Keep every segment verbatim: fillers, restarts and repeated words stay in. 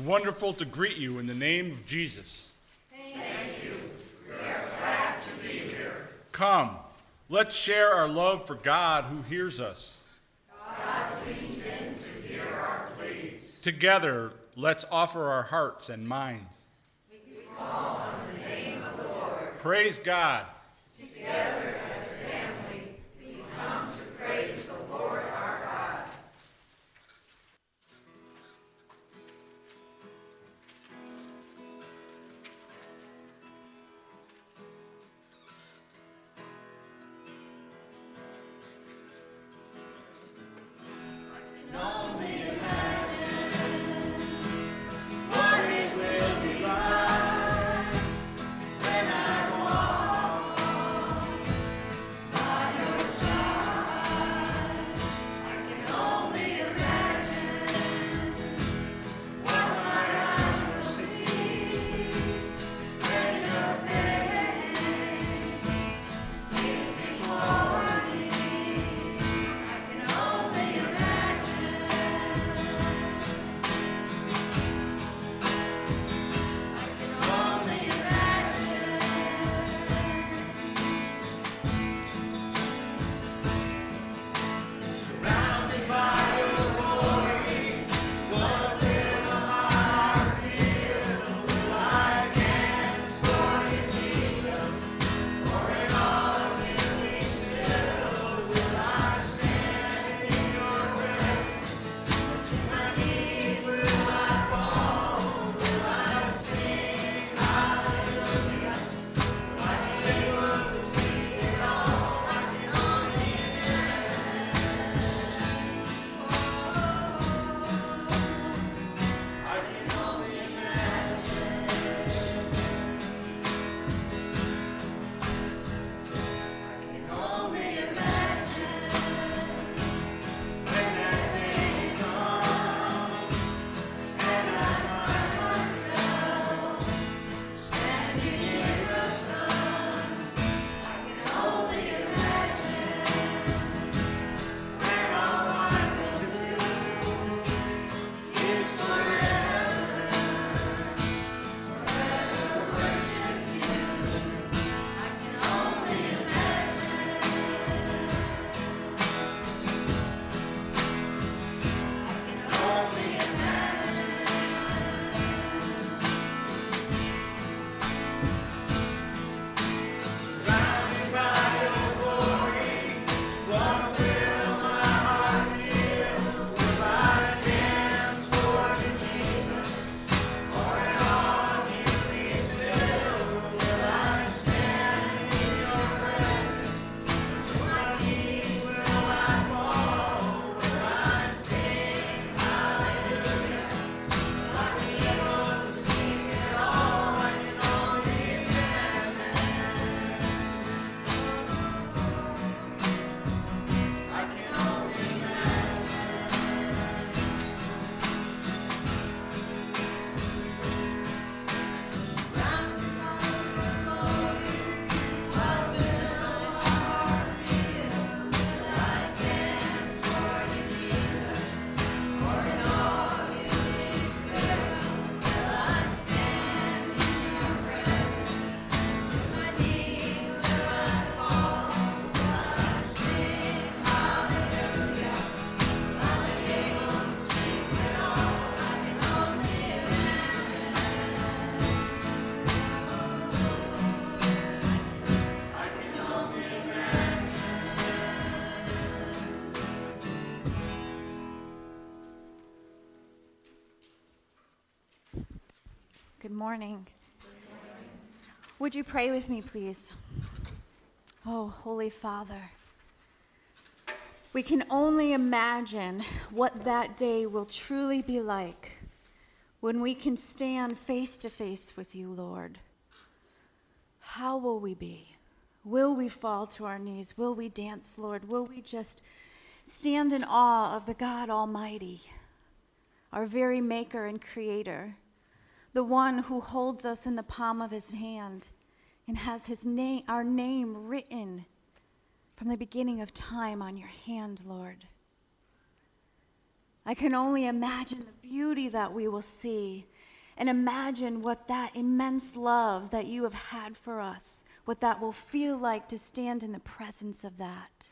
wonderful to greet you in the name of Jesus. Thank you. We are glad to be here. Come, let's share our love for God who hears us. God leans in to hear our pleas. Together, let's offer our hearts and minds. We call on the name of the Lord. Praise God. Together as a family, we come to praise the Lord our God. Good morning. Would you pray with me, please? Oh, Holy Father, we can only imagine what that day will truly be like when we can stand face to face with you, Lord. How will we be? Will we fall to our knees? Will we dance, Lord? Will we just stand in awe of the God Almighty, our very maker and creator, the one who holds us in the palm of his hand and has his name, our name written from the beginning of time on your hand, Lord? I can only imagine the beauty that we will see and imagine what that immense love that you have had for us, what that will feel like to stand in the presence of that.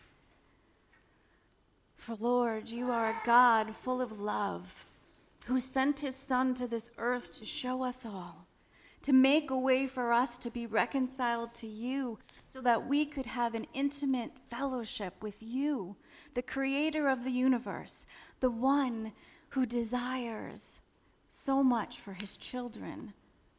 For Lord, you are a God full of love, who sent his Son to this earth to show us all, to make a way for us to be reconciled to you so that we could have an intimate fellowship with you, the creator of the universe, the one who desires so much for his children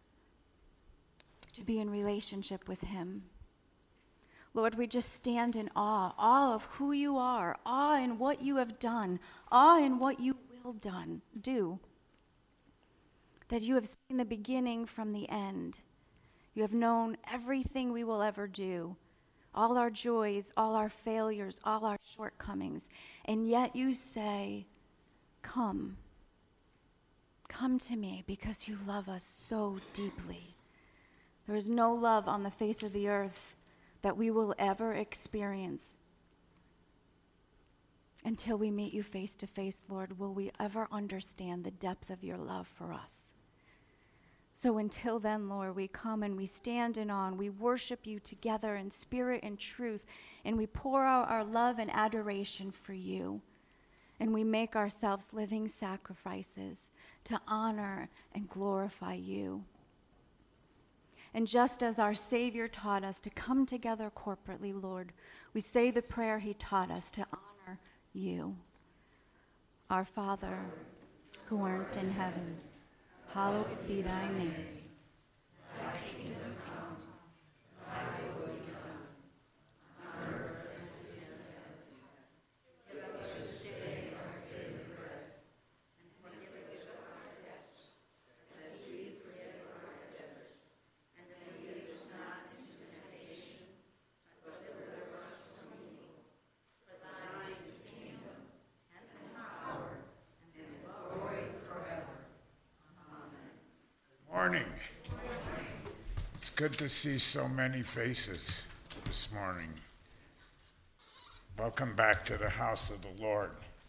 to be in relationship with him. Lord, we just stand in awe, awe of who you are, awe in what you have done, awe in what you will done, do. That you have seen the beginning from the end. You have known everything we will ever do, all our joys, all our failures, all our shortcomings. And yet you say, come. Come to me because you love us so deeply. There is no love on the face of the earth that we will ever experience. Until we meet you face to face, Lord, will we ever understand the depth of your love for us. So until then, Lord, we come and we stand in awe, and we worship you together in spirit and truth, and we pour out our love and adoration for you, and we make ourselves living sacrifices to honor and glorify you. And just as our Savior taught us to come together corporately, Lord, we say the prayer he taught us to honor you. Our Father, who art in heaven, hallowed be thy name. Thy kingdom come, thy will be done, on earth as it is in heaven. Give us this day our daily bread, and forgive us our debts, as we forgive our debtors. And lead us not into temptation, but deliver us from evil. For thine is the kingdom, and the power, and the glory forever. Morning. It's good to see so many faces this morning. Welcome back to the house of the Lord.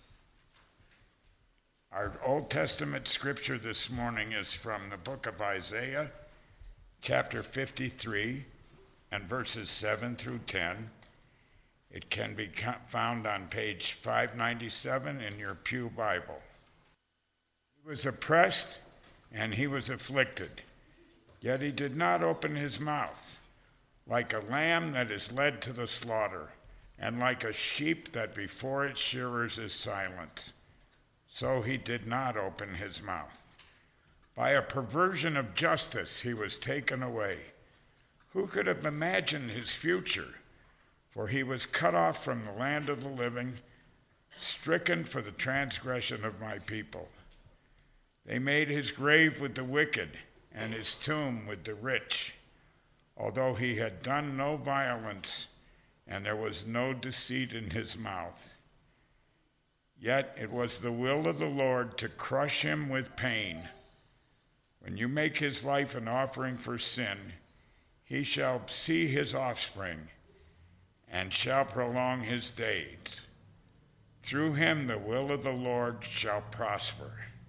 Our Old Testament scripture this morning is from the book of Isaiah, chapter fifty-three, and verses seven through ten. It can be found on page five ninety-seven in your Pew Bible. He was oppressed and he was afflicted, yet he did not open his mouth. Like a lamb that is led to the slaughter, and like a sheep that before its shearers is silent, so he did not open his mouth. By a perversion of justice he was taken away. Who could have imagined his future? For he was cut off from the land of the living, stricken for the transgression of my people. They made his grave with the wicked, and his tomb with the rich, although he had done no violence, and there was no deceit in his mouth. Yet it was the will of the Lord to crush him with pain. When you make his life an offering for sin, he shall see his offspring, and shall prolong his days. Through him the will of the Lord shall prosper.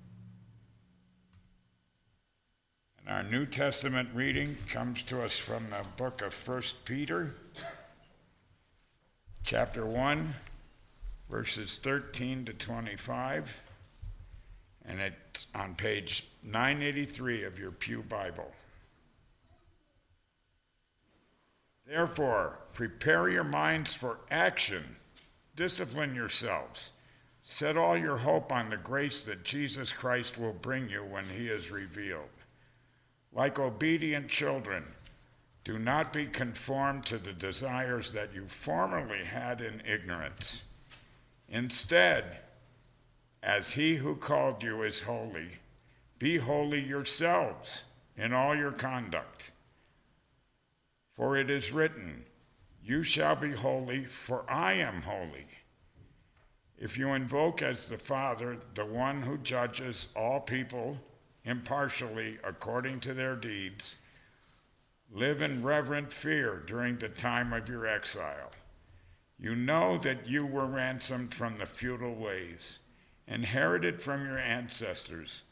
Our New Testament reading comes to us from the book of First Peter, chapter one, verses thirteen to twenty-five, and it's on page nine eighty-three of your Pew Bible. Therefore, prepare your minds for action, discipline yourselves, set all your hope on the grace that Jesus Christ will bring you when he is revealed. Like obedient children, do not be conformed to the desires that you formerly had in ignorance. Instead, as he who called you is holy, be holy yourselves in all your conduct. For it is written, you shall be holy, for I am holy. If you invoke as the Father the one who judges all people impartially according to their deeds, live in reverent fear during the time of your exile. You know that you were ransomed from the futile ways, inherited from your ancestors,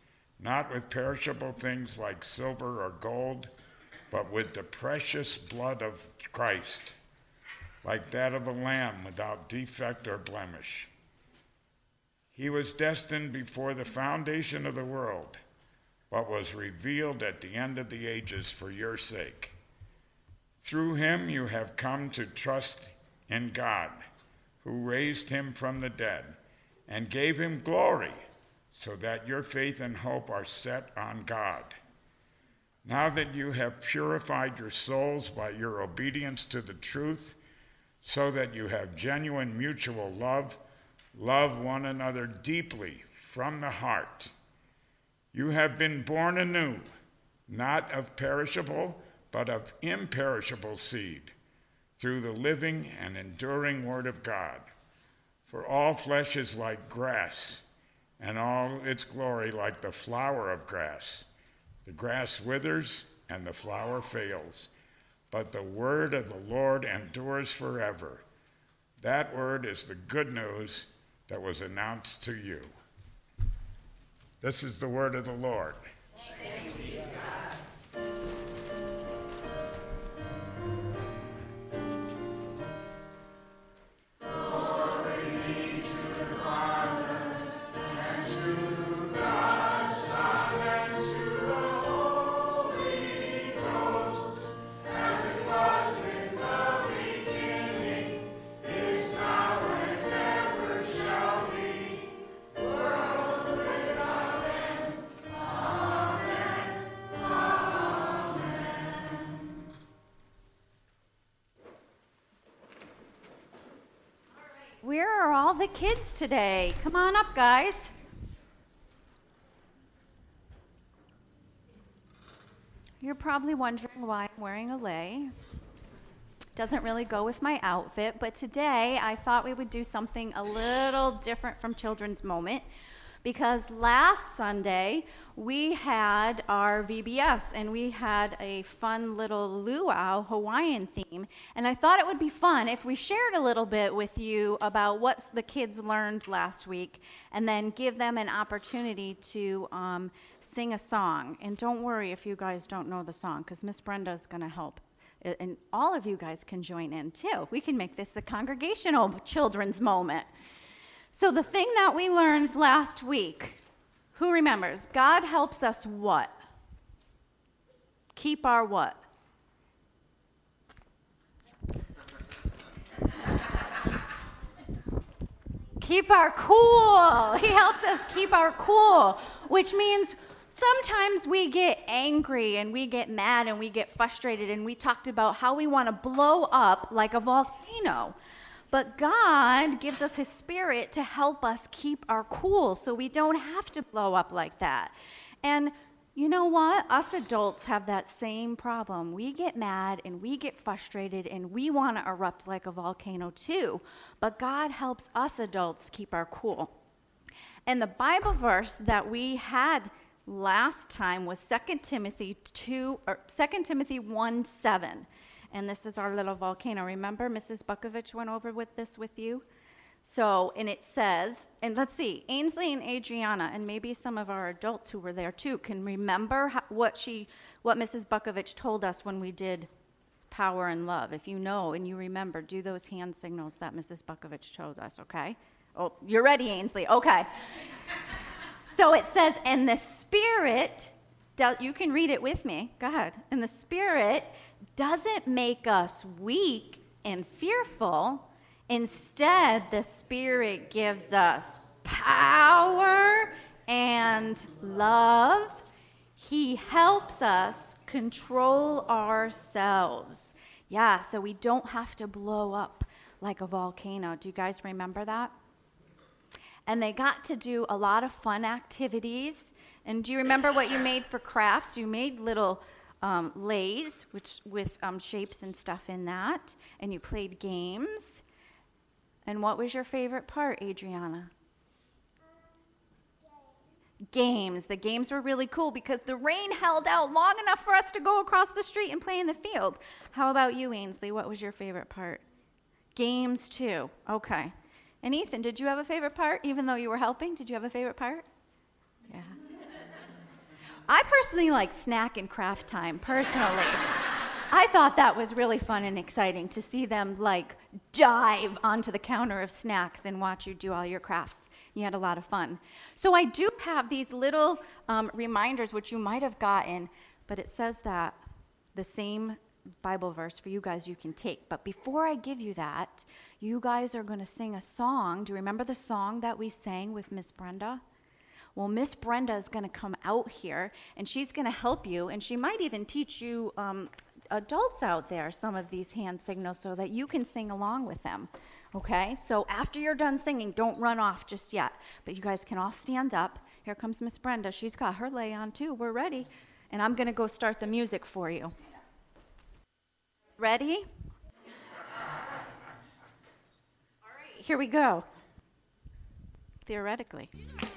not with perishable things like silver or gold, but with the precious blood of Christ, like that of a lamb without defect or blemish. He was destined before the foundation of the world, but was revealed at the end of the ages for your sake. Through him you have come to trust in God, who raised him from the dead and gave him glory, so that your faith and hope are set on God. Now that you have purified your souls by your obedience to the truth, so that you have genuine mutual love, love one another deeply from the heart. You have been born anew, not of perishable, but of imperishable seed, through the living and enduring word of God. For all flesh is like grass, and all its glory like the flower of grass. The grass withers and the flower fails, but the word of the Lord endures forever. That word is the good news that was announced to you. This is the word of the Lord. Thanks be to God. Where are all the kids today? Come on up, guys. You're probably wondering why I'm wearing a lei. Doesn't really go with my outfit, but today I thought we would do something a little different from Children's Moment, because last Sunday we had our V B S and we had a fun little luau Hawaiian theme, and I thought it would be fun if we shared a little bit with you about what the kids learned last week and then give them an opportunity to um, sing a song. And don't worry if you guys don't know the song, because Miss Brenda's going to help. And all of you guys can join in too. We can make this a congregational children's moment. So the thing that we learned last week, who remembers? God helps us what? Keep our what? Keep our cool. He helps us keep our cool, which means sometimes we get angry and we get mad and we get frustrated, and we talked about how we want to blow up like a volcano. But God gives us his spirit to help us keep our cool so we don't have to blow up like that. And you know what? Us adults have that same problem. We get mad and we get frustrated and we want to erupt like a volcano too. But God helps us adults keep our cool. And the Bible verse that we had last time was Second Timothy two or Second Timothy one seven. And this is our little volcano. Remember, Missus Bukovich went over with this with you? So, and it says, and let's see, Ainsley and Adriana, and maybe some of our adults who were there too, can remember how, what she, what Missus Bukovich told us when we did Power and Love. If you know and you remember, do those hand signals that Missus Bukovich told us, okay? Oh, you're ready, Ainsley. Okay. So it says, and the Spirit, you can read it with me. Go ahead. And the Spirit doesn't make us weak and fearful. Instead, the Spirit gives us power and love. He helps us control ourselves. Yeah, so we don't have to blow up like a volcano. Do you guys remember that? And they got to do a lot of fun activities. And do you remember what you made for crafts? You made little um, leis, which with um, shapes and stuff in that. And you played games. And what was your favorite part, Adriana? Games. The games were really cool because the rain held out long enough for us to go across the street and play in the field. How about you, Ainsley? What was your favorite part? Games, too. Okay. And Ethan, did you have a favorite part, even though you were helping? Did you have a favorite part? Yeah. I personally like snack and craft time, personally. I thought that was really fun and exciting to see them like dive onto the counter of snacks and watch you do all your crafts. You had a lot of fun. So I do have these little um, reminders, which you might have gotten, but it says that the same Bible verse for you guys you can take. But before I give you that, you guys are going to sing a song. Do you remember the song that we sang with Miss Brenda? Well, Miss Brenda is going to come out here, and she's going to help you, and she might even teach you um, adults out there some of these hand signals so that you can sing along with them. Okay, so after you're done singing, don't run off just yet. But you guys can all stand up. Here comes Miss Brenda. She's got her lei on too. We're ready. And I'm going to go start the music for you. Ready? All right, here we go. Theoretically.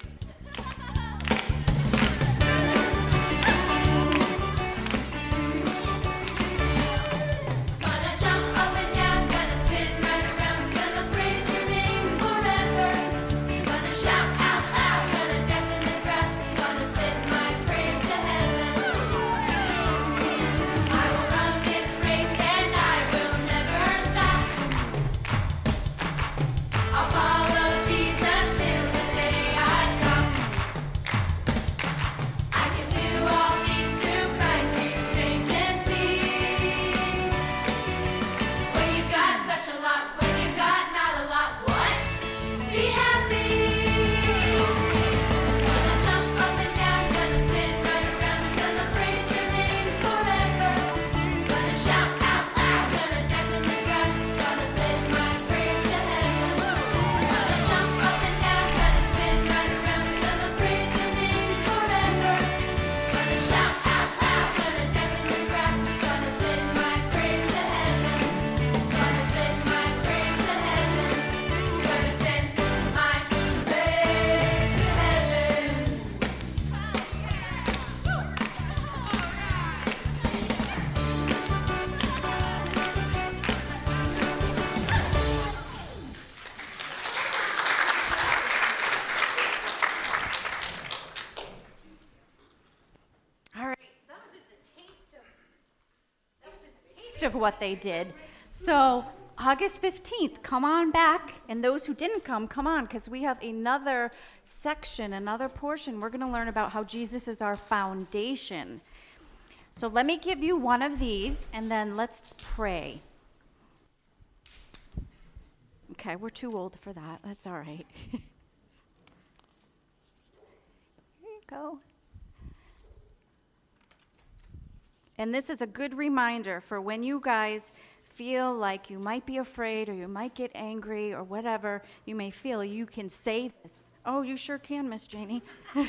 Of what they did. So August fifteenth, come on back, and those who didn't come, come on, because we have another section, another portion. We're going to learn about how Jesus is our foundation. So let me give you one of these, and then let's pray. Okay, we're too old for that. That's all right. Here you go. And this is a good reminder for when you guys feel like you might be afraid or you might get angry or whatever you may feel, you can say this. Oh, you sure can, Miss Janie.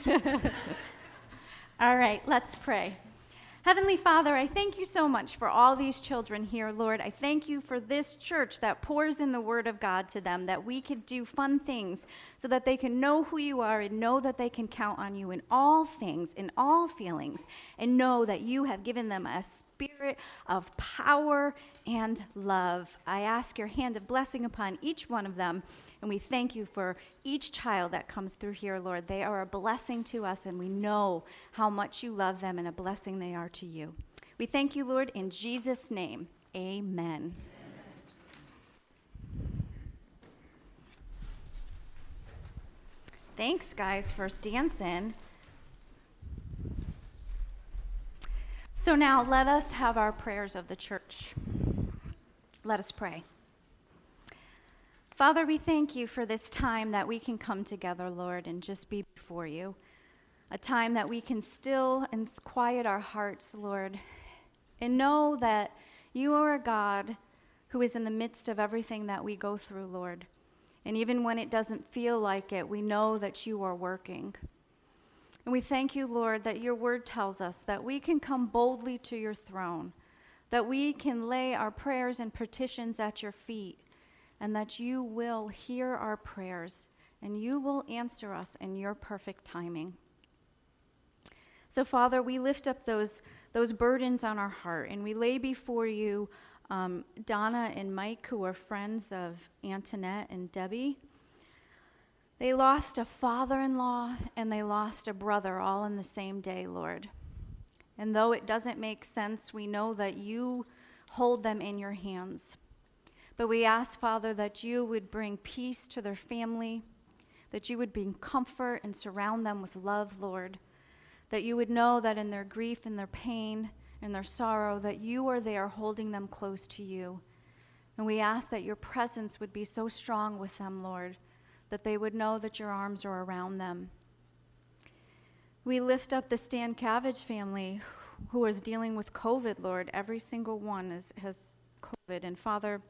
All right, let's pray. Heavenly Father, I thank you so much for all these children here, Lord. I thank you for this church that pours in the word of God to them, that we could do fun things so that they can know who you are and know that they can count on you in all things, in all feelings, and know that you have given them a spirit of power and love. I ask your hand of blessing upon each one of them, and we thank you for each child that comes through here, Lord. They are a blessing to us, and we know how much you love them and a blessing they are to you. We thank you, Lord, in Jesus' name. Amen. Thanks, guys, for dancing. So now let us have our prayers of the church. Let us pray. Father, we thank you for this time that we can come together, Lord, and just be before you. A time that we can still and quiet our hearts, Lord, and know that you are a God who is in the midst of everything that we go through, Lord. And even when it doesn't feel like it, we know that you are working. And we thank you, Lord, that your word tells us that we can come boldly to your throne, that we can lay our prayers and petitions at your feet, and that you will hear our prayers, and you will answer us in your perfect timing. So, Father, we lift up those, those burdens on our heart, and we lay before you um, Donna and Mike, who are friends of Antoinette and Debbie. They lost a father-in-law and they lost a brother all in the same day, Lord. And though it doesn't make sense, we know that you hold them in your hands. But we ask, Father, that you would bring peace to their family, that you would bring comfort and surround them with love, Lord, that you would know that in their grief and their pain and their sorrow, that you are there holding them close to you. And we ask that your presence would be so strong with them, Lord, that they would know that your arms are around them. We lift up the Stan Cabbage family who is dealing with COVID, Lord. Every single one is, has COVID. And Father,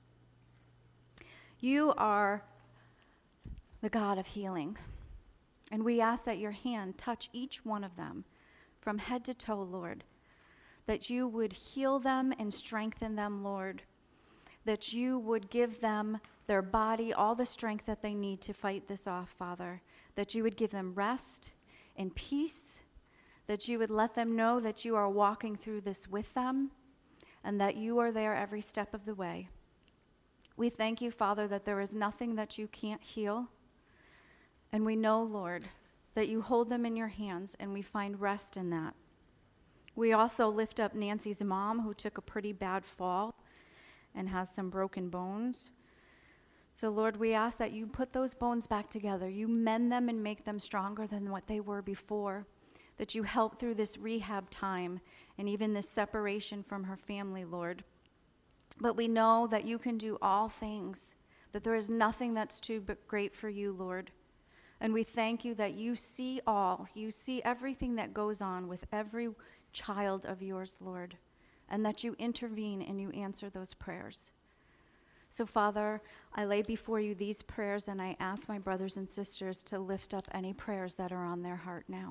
you are the God of healing. And we ask that your hand touch each one of them from head to toe, Lord, that you would heal them and strengthen them, Lord, that you would give them, their body, all the strength that they need to fight this off, Father, that you would give them rest and peace, that you would let them know that you are walking through this with them and that you are there every step of the way. We thank you, Father, that there is nothing that you can't heal. And we know, Lord, that you hold them in your hands, and we find rest in that. We also lift up Nancy's mom, who took a pretty bad fall and has some broken bones. So, Lord, we ask that you put those bones back together. You mend them and make them stronger than what they were before, that you help through this rehab time and even this separation from her family, Lord. But we know that you can do all things, that there is nothing that's too great for you, Lord. And we thank you that you see all. You see everything that goes on with every child of yours, Lord, and that you intervene and you answer those prayers. So, Father, I lay before you these prayers, and I ask my brothers and sisters to lift up any prayers that are on their heart now.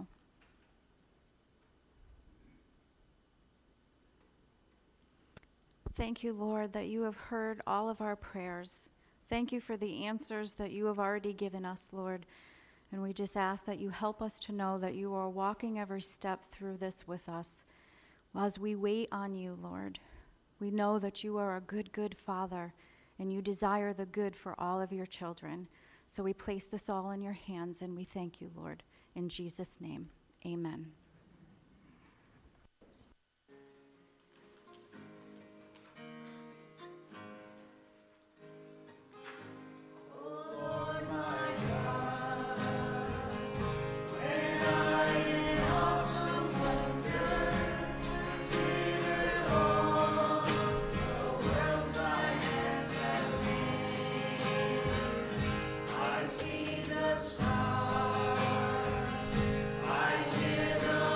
Thank you, Lord, that you have heard all of our prayers. Thank you for the answers that you have already given us, Lord. And we just ask that you help us to know that you are walking every step through this with us. As we wait on you, Lord, we know that you are a good, good Father, and you desire the good for all of your children. So we place this all in your hands, and we thank you, Lord. In Jesus' name, amen. See the stars, I hear the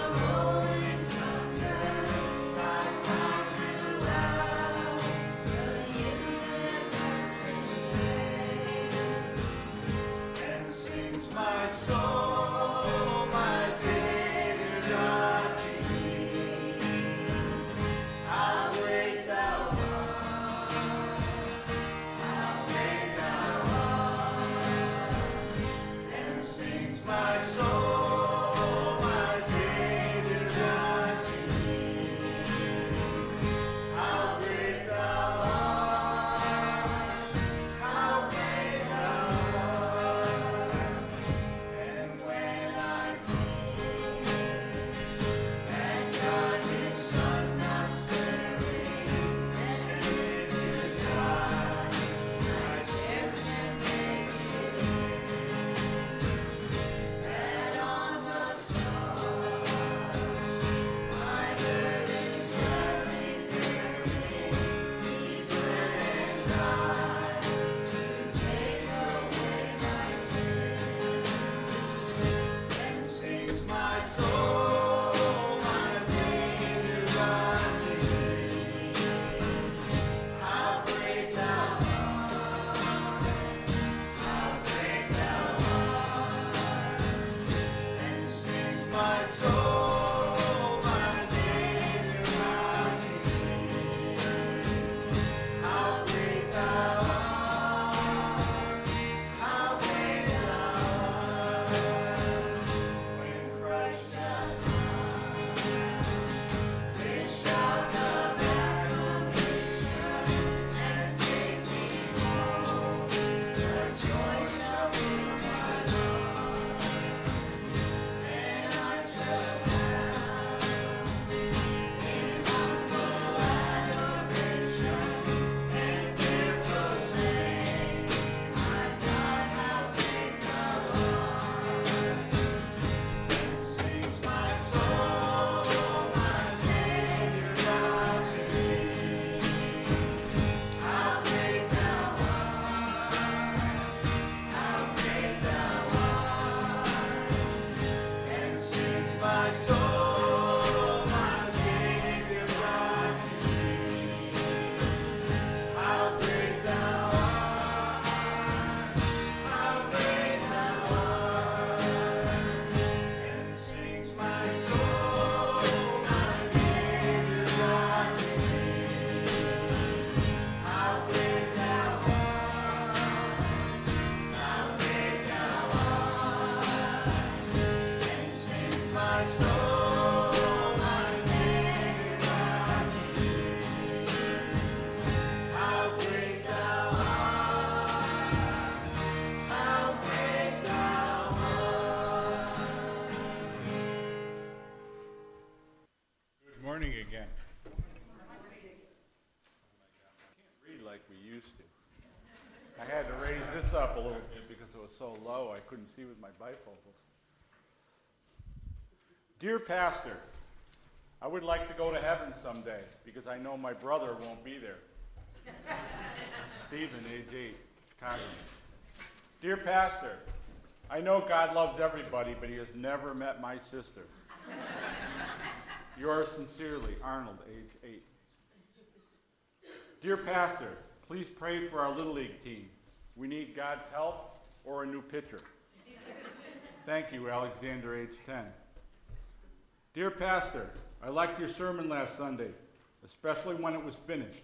used to. I had to raise this up a little bit because it was so low I couldn't see with my bifocals. Dear Pastor, I would like to go to heaven someday because I know my brother won't be there. Stephen, age eight, Chicago. Dear Pastor, I know God loves everybody, but he has never met my sister. Yours sincerely, Arnold, age eight. Dear Pastor, please pray for our Little League team. We need God's help or a new pitcher. Thank you, Alexander, age ten. Dear Pastor, I liked your sermon last Sunday, especially when it was finished.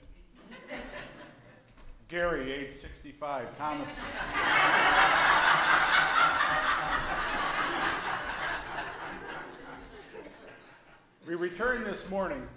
Gary, age sixty-five, Thomas. We return this morning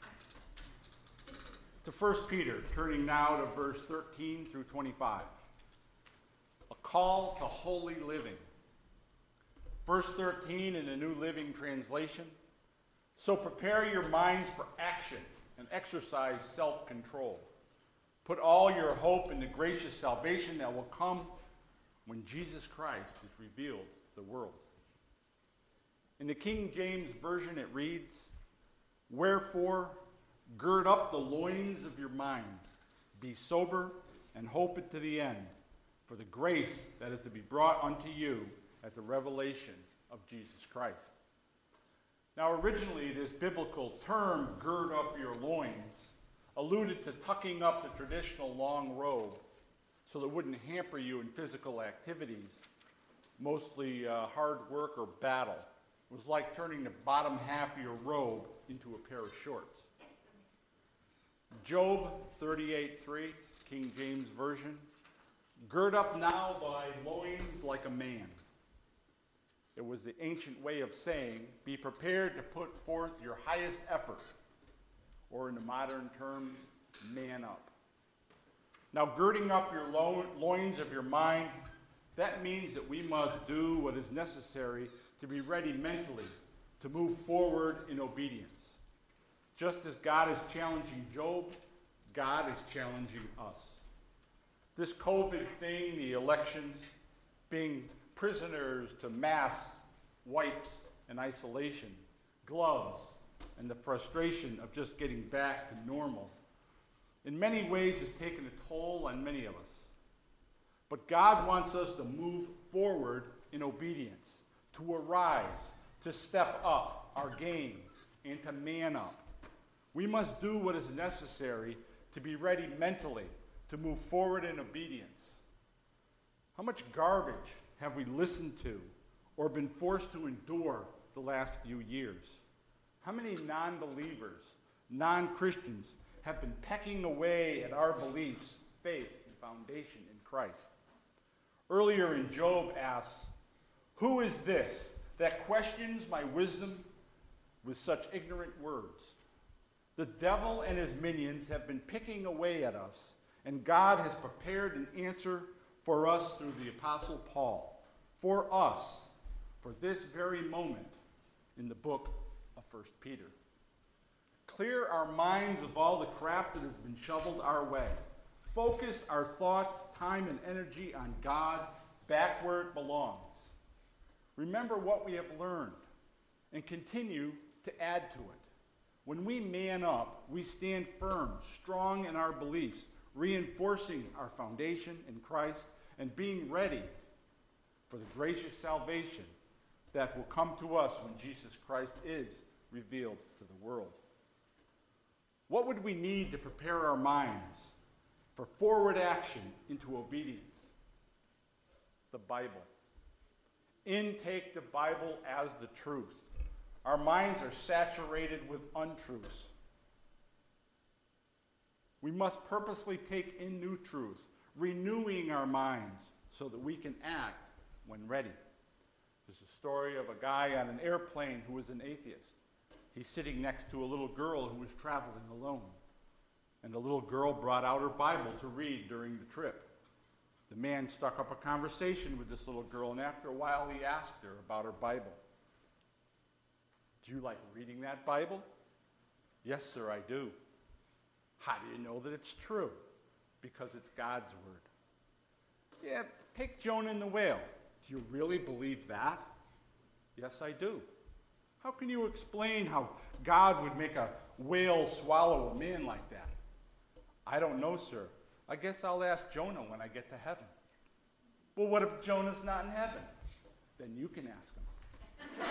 to First Peter, turning now to verse thirteen through twenty-five. A call to holy living. Verse thirteen in the New Living Translation. So prepare your minds for action and exercise self-control. Put all your hope in the gracious salvation that will come when Jesus Christ is revealed to the world. In the King James Version it reads, Wherefore, gird up the loins of your mind, be sober, and hope it to the end, for the grace that is to be brought unto you at the revelation of Jesus Christ. Now, originally, this biblical term, gird up your loins, alluded to tucking up the traditional long robe so that it wouldn't hamper you in physical activities, mostly uh, hard work or battle. It was like turning the bottom half of your robe into a pair of shorts. Job thirty-eight three, King James Version, gird up now thy loins like a man. It was the ancient way of saying, be prepared to put forth your highest effort, or in the modern terms, man up. Now, girding up your lo- loins of your mind, that means that we must do what is necessary to be ready mentally to move forward in obedience. Just as God is challenging Job, God is challenging us. This COVID thing, the elections, being prisoners to mass wipes and isolation, gloves, and the frustration of just getting back to normal, in many ways has taken a toll on many of us. But God wants us to move forward in obedience, to arise, to step up our game, and to man up. We must do what is necessary to be ready mentally to move forward in obedience. How much garbage have we listened to or been forced to endure the last few years? How many non-believers, non-Christians have been pecking away at our beliefs, faith, and foundation in Christ? Earlier in Job asks, who is this that questions my wisdom with such ignorant words? The devil and his minions have been picking away at us, and God has prepared an answer for us through the Apostle Paul, for us, for this very moment in the book of First Peter. Clear our minds of all the crap that has been shoveled our way. Focus our thoughts, time, and energy on God, back where it belongs. Remember what we have learned and continue to add to it. When we man up, we stand firm, strong in our beliefs, reinforcing our foundation in Christ and being ready for the gracious salvation that will come to us when Jesus Christ is revealed to the world. What would we need to prepare our minds for forward action into obedience? The Bible. Intake the Bible as the truth. Our minds are saturated with untruths. We must purposely take in new truth, renewing our minds so that we can act when ready. There's a story of a guy on an airplane who was an atheist. He's sitting next to a little girl who was traveling alone. And the little girl brought out her Bible to read during the trip. The man struck up a conversation with this little girl, and after a while he asked her about her Bible. Do you like reading that Bible? Yes, sir, I do. How do you know that it's true? because it's God's word. Yeah, take Jonah and the whale. Do you really believe that? Yes, I do. How can you explain how God would make a whale swallow a man like that? I don't know, sir. I guess I'll ask Jonah when I get to heaven. Well, what if Jonah's not in heaven? Then you can ask him.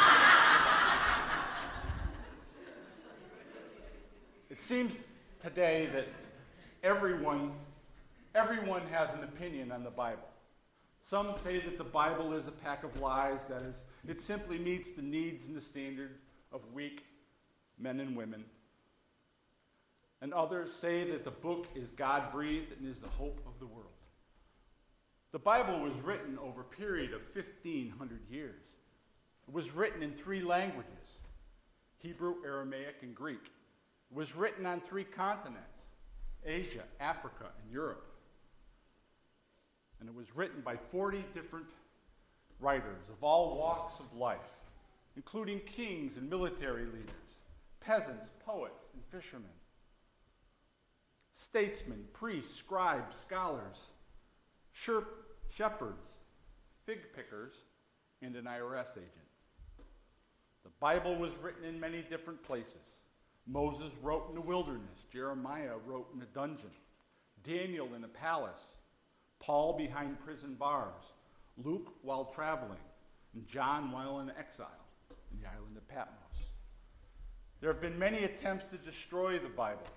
It seems today that everyone, everyone has an opinion on the Bible. Some say that the Bible is a pack of lies, that is, it simply meets the needs and the standard of weak men and women. And others say that the book is God-breathed and is the hope of the world. The Bible was written over a period of fifteen hundred years. It was written in three languages, Hebrew, Aramaic, and Greek. It was written on three continents, Asia, Africa, and Europe. And it was written by forty different writers of all walks of life, including kings and military leaders, peasants, poets, and fishermen, statesmen, priests, scribes, scholars, shepherds, fig pickers, and an I R S agent. The Bible was written in many different places. Moses wrote in the wilderness. Jeremiah wrote in a dungeon. Daniel in a palace. Paul behind prison bars. Luke while traveling. And John while in exile in the island of Patmos. There have been many attempts to destroy the Bible.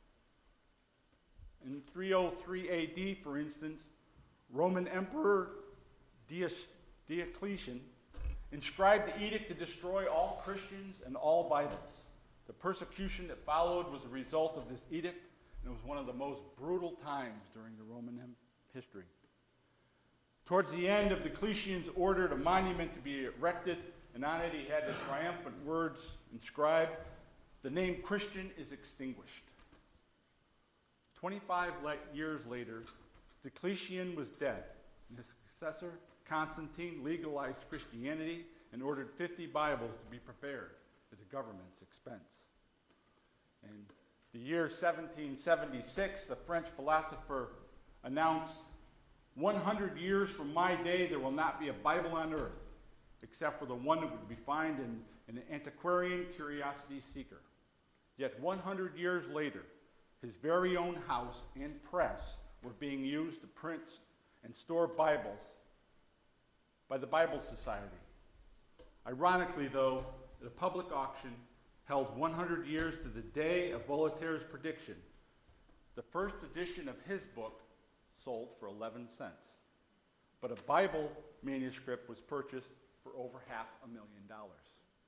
In three oh three A D, for instance, Roman Emperor Diocletian inscribed the edict to destroy all Christians and all Bibles. The persecution that followed was a result of this edict, and it was one of the most brutal times during the Roman history. Towards the end of Diocletian's ordered a monument to be erected, and on it he had the triumphant words inscribed, "The name Christian is extinguished." twenty-five years later, Diocletian was dead, and his successor, Constantine, legalized Christianity and ordered fifty Bibles to be prepared at the government's expense. In the year seventeen seventy-six, the French philosopher announced, one hundred years from my day, there will not be a Bible on earth, except for the one that would be found in, in an antiquarian curiosity seeker. Yet one hundred years later, his very own house and press were being used to print and store Bibles by the Bible Society. Ironically, though, the public auction held one hundred years to the day of Voltaire's prediction. The first edition of his book sold for eleven cents, but a Bible manuscript was purchased for over half a million dollars.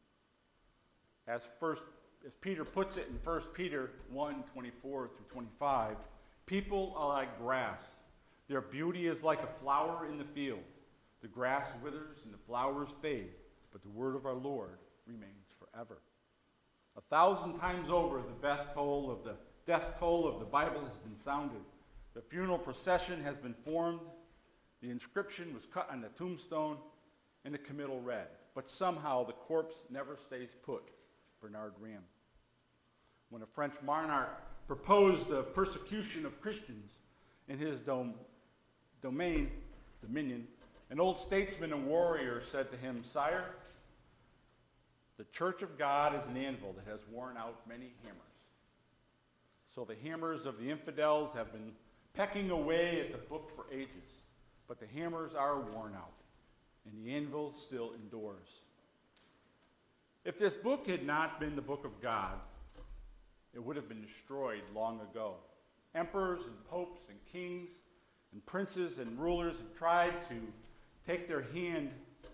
As first, as Peter puts it in First Peter one, twenty-four through twenty-five, people are like grass. Their beauty is like a flower in the field. The grass withers and the flowers fade, but the word of our Lord remains forever. A thousand times over, the death toll of the death toll of the Bible has been sounded. The funeral procession has been formed. The inscription was cut on the tombstone, and the committal read. But somehow the corpse never stays put. Bernard Ram. When a French monarch proposed the persecution of Christians in his dom- domain, dominion, an old statesman and warrior said to him, "Sire, the church of God is an anvil that has worn out many hammers. So the hammers of the infidels have been pecking away at the book for ages, but the hammers are worn out, and the anvil still endures." If this book had not been the book of God, it would have been destroyed long ago. Emperors and popes and kings and princes and rulers have tried to take their hand,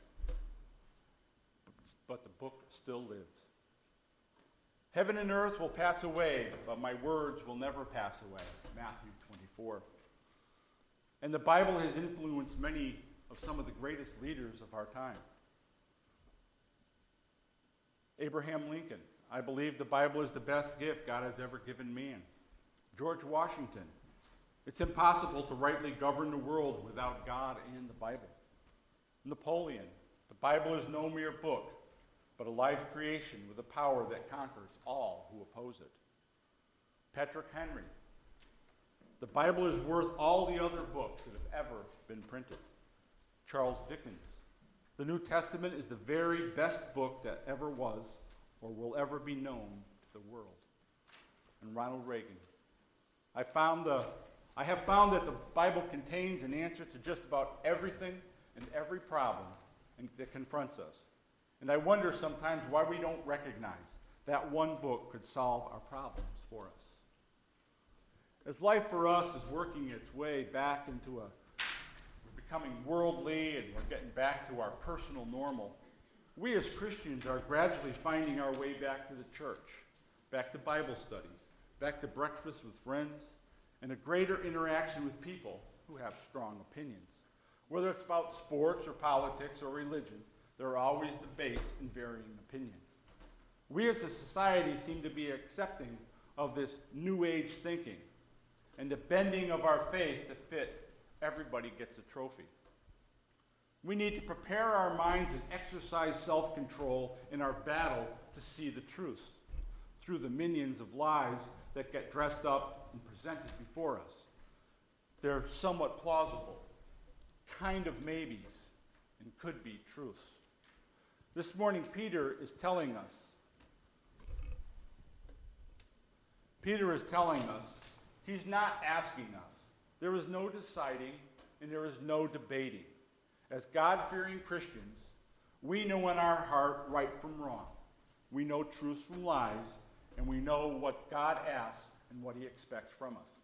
but the book still lives. Heaven and earth will pass away, but my words will never pass away. Matthew twenty-four. And the Bible has influenced many of some of the greatest leaders of our time. Abraham Lincoln. I believe the Bible is the best gift God has ever given man. George Washington. It's impossible to rightly govern the world without God and the Bible. Napoleon. The Bible is no mere book, but a live creation with a power that conquers all who oppose it. Patrick Henry. The Bible is worth all the other books that have ever been printed. Charles Dickens. The New Testament is the very best book that ever was or will ever be known to the world. And Ronald Reagan. I found the I have found that the Bible contains an answer to just about everything and every problem that confronts us. And I wonder sometimes why we don't recognize that one book could solve our problems for us. As life for us is working its way back into a, we're becoming worldly and we're getting back to our personal normal, we as Christians are gradually finding our way back to the church, back to Bible studies, back to breakfast with friends, and a greater interaction with people who have strong opinions. Whether it's about sports or politics or religion, there are always debates and varying opinions. We as a society seem to be accepting of this New Age thinking and the bending of our faith to fit everybody gets a trophy. We need to prepare our minds and exercise self-control in our battle to see the truth through the minions of lies that get dressed up and presented before us. They're somewhat plausible, kind of maybes, and could be truths. This morning, Peter is telling us, Peter is telling us, he's not asking us. There is no deciding and there is no debating. As God-fearing Christians, we know in our heart right from wrong. We know truth from lies, and we know what God asks and what he expects from us.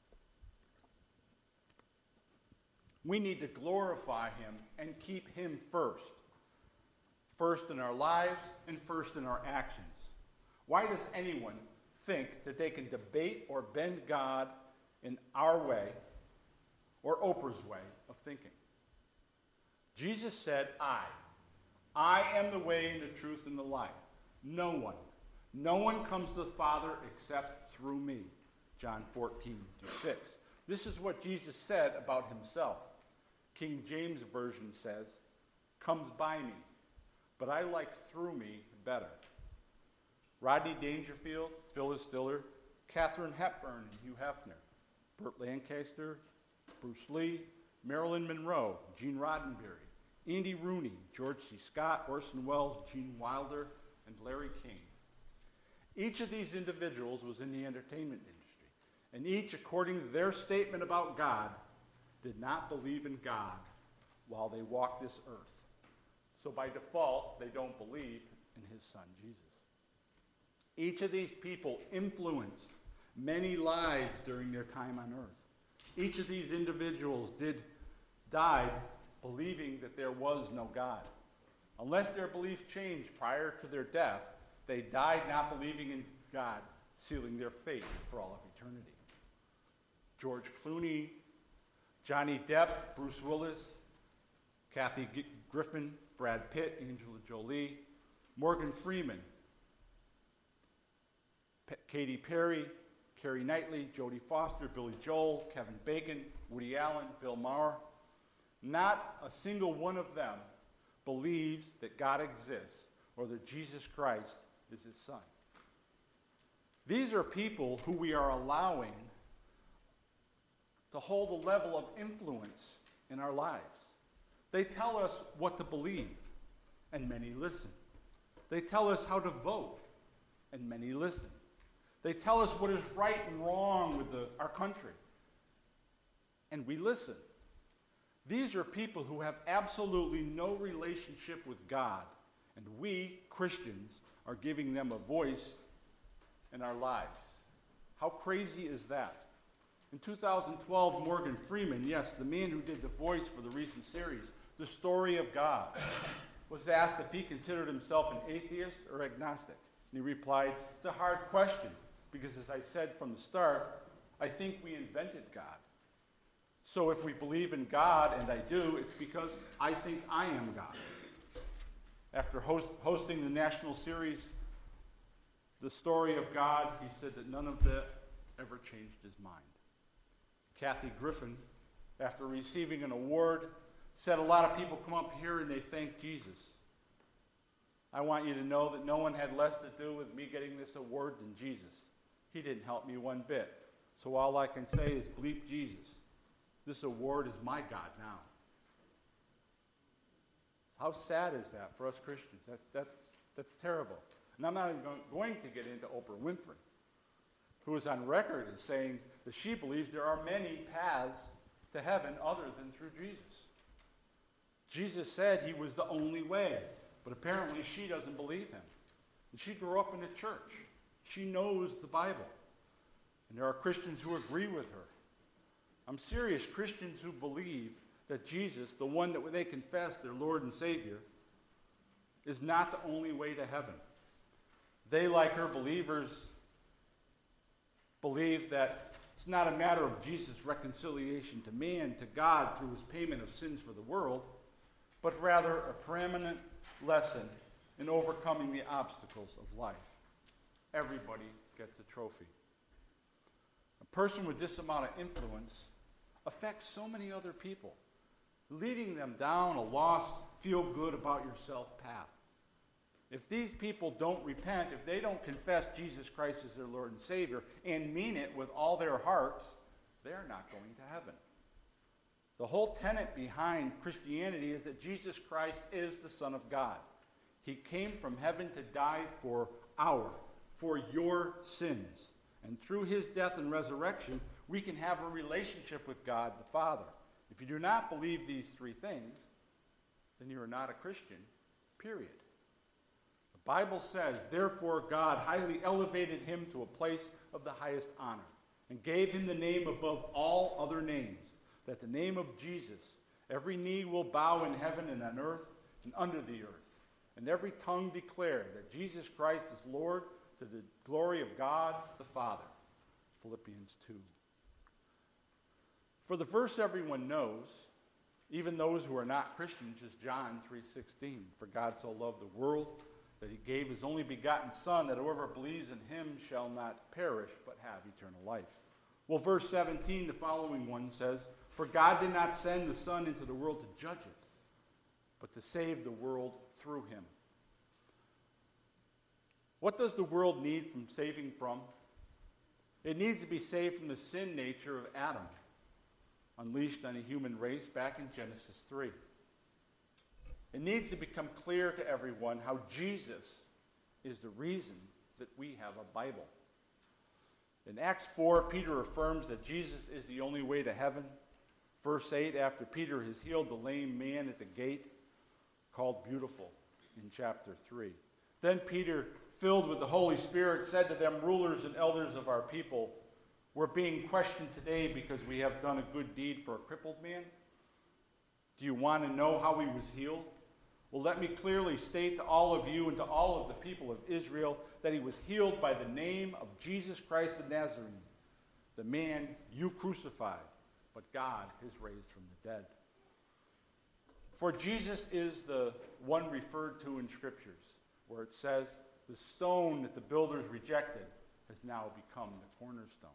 We need to glorify him and keep him first. First in our lives and first in our actions. Why does anyone think that they can debate or bend God in our way or Oprah's way of thinking? Jesus said, I. I am the way and the truth and the life. No one. No one comes to the Father except through me. John fourteen, six. This is what Jesus said about himself. King James Version says, comes by me, but I like through me better. Rodney Dangerfield, Phyllis Diller, Katharine Hepburn and Hugh Hefner, Burt Lancaster, Bruce Lee, Marilyn Monroe, Gene Roddenberry, Andy Rooney, George C. Scott, Orson Welles, Gene Wilder, and Larry King. Each of these individuals was in the entertainment industry, and each, according to their statement about God, did not believe in God while they walked this earth. So by default, they don't believe in his son, Jesus. Each of these people influenced many lives during their time on earth. Each of these individuals did died believing that there was no God. Unless their belief changed prior to their death, they died not believing in God, sealing their fate for all of eternity. George Clooney, Johnny Depp, Bruce Willis, Kathy G- Griffin, Brad Pitt, Angela Jolie, Morgan Freeman, P- Katy Perry, Keira Knightley, Jodie Foster, Billy Joel, Kevin Bacon, Woody Allen, Bill Maher. Not a single one of them believes that God exists or that Jesus Christ is his son. These are people who we are allowing to hold a level of influence in our lives. They tell us what to believe, and many listen. They tell us how to vote, and many listen. They tell us what is right and wrong with the, our country, and we listen. These are people who have absolutely no relationship with God, and we, Christians, are giving them a voice in our lives. How crazy is that? In two thousand twelve, Morgan Freeman, yes, the man who did the voice for the recent series, The Story of God, was asked if he considered himself an atheist or agnostic. And he replied, it's a hard question, because as I said from the start, I think we invented God. So if we believe in God, and I do, it's because I think I am God. After host, hosting the national series, The Story of God, he said that none of that ever changed his mind. Kathy Griffin, after receiving an award, said a lot of people come up here and they thank Jesus. I want you to know that no one had less to do with me getting this award than Jesus. He didn't help me one bit. So all I can say is bleep Jesus. This award is my God now. How sad is that for us Christians? That's, that's, that's terrible. And I'm not even going to get into Oprah Winfrey, who is on record as saying that she believes there are many paths to heaven other than through Jesus. Jesus said he was the only way, but apparently she doesn't believe him. And she grew up in a church. She knows the Bible. And there are Christians who agree with her. I'm serious, Christians who believe that Jesus, the one that they confess their Lord and Savior, is not the only way to heaven. They, like her believers, believe that it's not a matter of Jesus' reconciliation to man, to God, through his payment of sins for the world, but rather a permanent lesson in overcoming the obstacles of life. Everybody gets a trophy. A person with this amount of influence affects so many other people, leading them down a lost, feel-good-about-yourself path. If these people don't repent, if they don't confess Jesus Christ as their Lord and Savior and mean it with all their hearts, they're not going to heaven. The whole tenet behind Christianity is that Jesus Christ is the Son of God. He came from heaven to die for our, for your sins. And through his death and resurrection, we can have a relationship with God the Father. If you do not believe these three things, then you are not a Christian, period. The Bible says, therefore God highly elevated him to a place of the highest honor and gave him the name above all other names, that the name of Jesus, every knee will bow in heaven and on earth and under the earth, and every tongue declare that Jesus Christ is Lord, to the glory of God the Father. Philippians two. For the verse everyone knows, even those who are not Christians, is John three sixteen. For God so loved the world that he gave his only begotten Son, that whoever believes in him shall not perish, but have eternal life. Well, verse seventeen, the following one says, for God did not send the Son into the world to judge it, but to save the world through him. What does the world need from saving from? It needs to be saved from the sin nature of Adam, unleashed on a human race back in Genesis three. It needs to become clear to everyone how Jesus is the reason that we have a Bible. In Acts four, Peter affirms that Jesus is the only way to heaven. Verse eight, after Peter has healed the lame man at the gate, called Beautiful in chapter three. Then Peter, filled with the Holy Spirit, said to them, rulers and elders of our people, we're being questioned today because we have done a good deed for a crippled man. Do you want to know how he was healed? Well, let me clearly state to all of you and to all of the people of Israel that he was healed by the name of Jesus Christ the Nazarene, the man you crucified, but God has raised from the dead. For Jesus is the one referred to in Scriptures, where it says, the stone that the builders rejected has now become the cornerstone.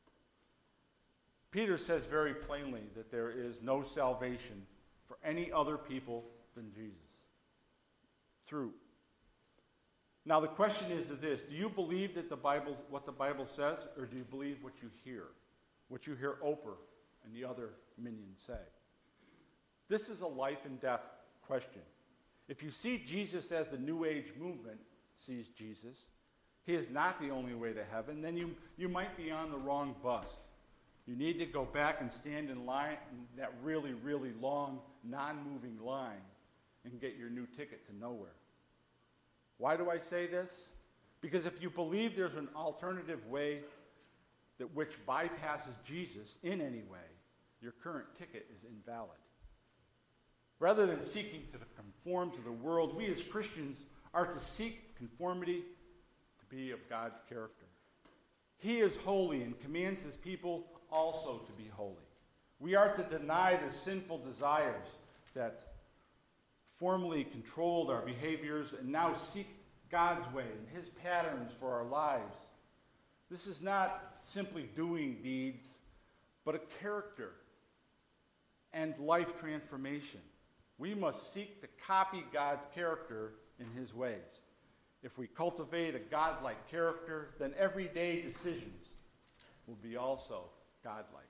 Peter says very plainly that there is no salvation for any other people than Jesus. Through. Now the question is this, do you believe that the Bible, what the Bible says, or do you believe what you hear? What you hear Oprah and the other minions say? This is a life and death question. If you see Jesus as the New Age movement sees Jesus, he is not the only way to heaven, then you, you might be on the wrong bus. You need to go back and stand in line, in that really, really long, non-moving line, and get your new ticket to nowhere. Why do I say this? Because if you believe there's an alternative way that which bypasses Jesus in any way, your current ticket is invalid. Rather than seeking to conform to the world, we as Christians are to seek conformity to be of God's character. He is holy and commands his people also to be holy. We are to deny the sinful desires that formerly controlled our behaviors and now seek God's way and his patterns for our lives. This is not simply doing deeds, but a character and life transformation. We must seek to copy God's character in his ways. If we cultivate a godlike character, then everyday decisions will be also godlike.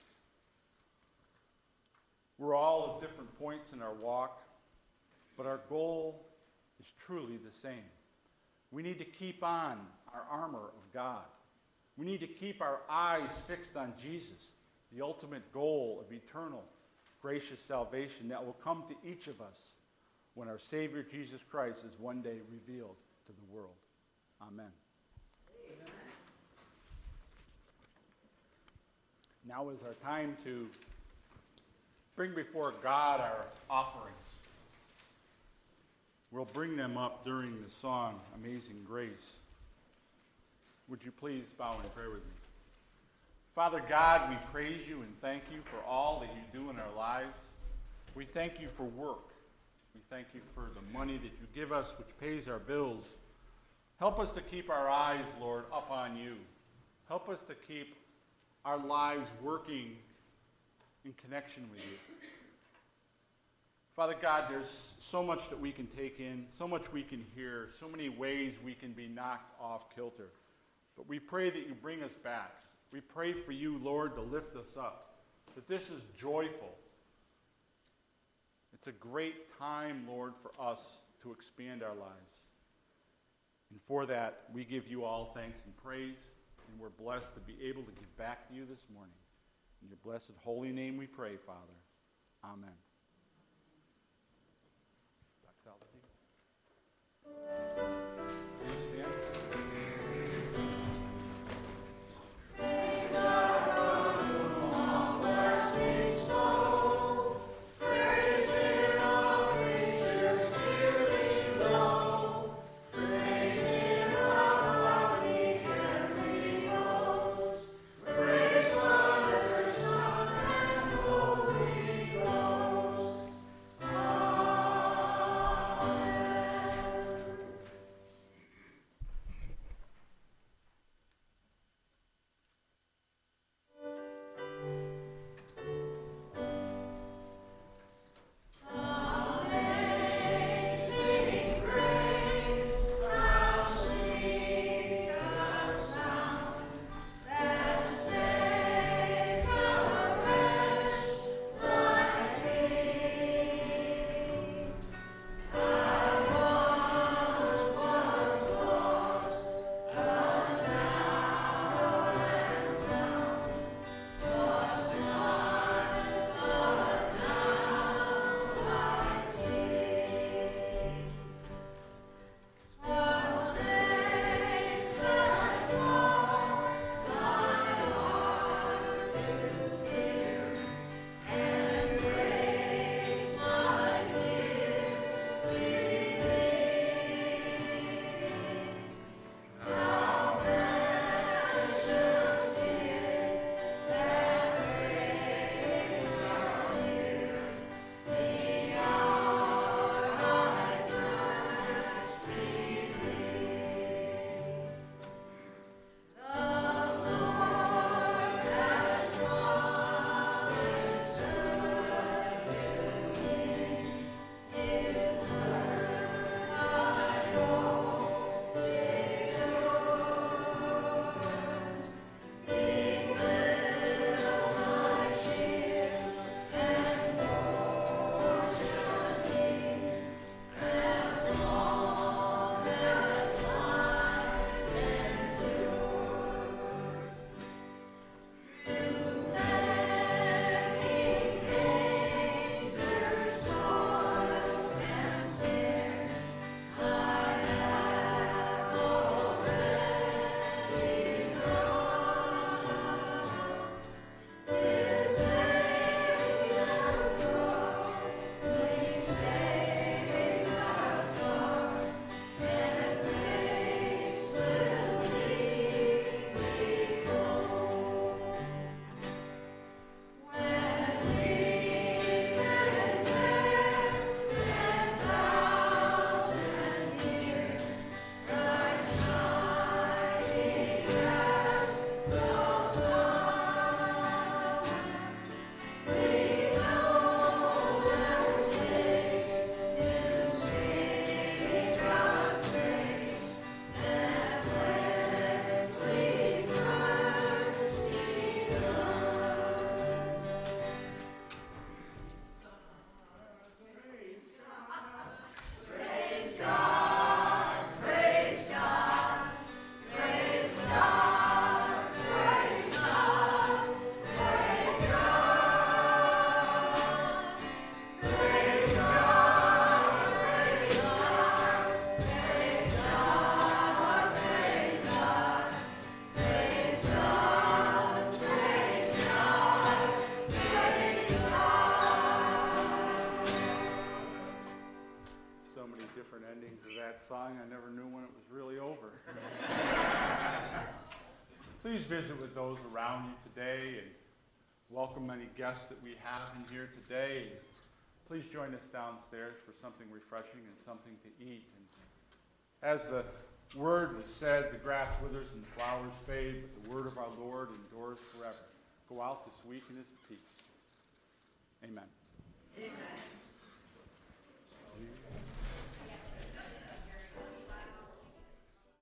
We're all at different points in our walk, but our goal is truly the same. We need to keep on our armor of God. We need to keep our eyes fixed on Jesus, the ultimate goal of eternal, gracious salvation that will come to each of us when our Savior Jesus Christ is one day revealed to the world. Amen. Amen. Now is our time to bring before God our offerings. We'll bring them up during the song, Amazing Grace. Would you please bow in prayer with me? Father God, we praise you and thank you for all that you do in our lives. We thank you for work. We thank you for the money that you give us, which pays our bills. Help us to keep our eyes, Lord, up on you. Help us to keep our lives working in connection with you. Father God, there's so much that we can take in, so much we can hear, so many ways we can be knocked off kilter. But we pray that you bring us back. We pray for you, Lord, to lift us up, that this is joyful. It's a great time, Lord, for us to expand our lives. And for that, we give you all thanks and praise, and we're blessed to be able to give back to you this morning. In your blessed holy name we pray, Father. Amen. Please stand. please visit with those around you today and welcome any guests that we have in here today. Please join us downstairs for something refreshing and something to eat. And as the word was said, the grass withers and the flowers fade, but the word of our Lord endures forever. Go out this week in his peace. Amen.